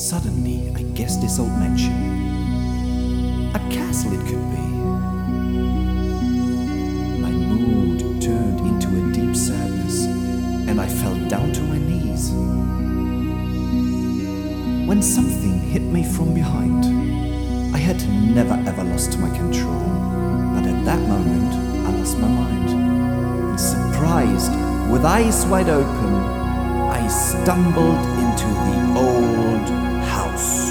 Suddenly, I guessed this old mansion. A castle it could be. My mood turned into a deep sadness, and I fell down to my knees. When something hit me from behind, I had never ever lost my control, but at that moment I lost my mind. And surprised, with eyes wide open, I stumbled into the old house.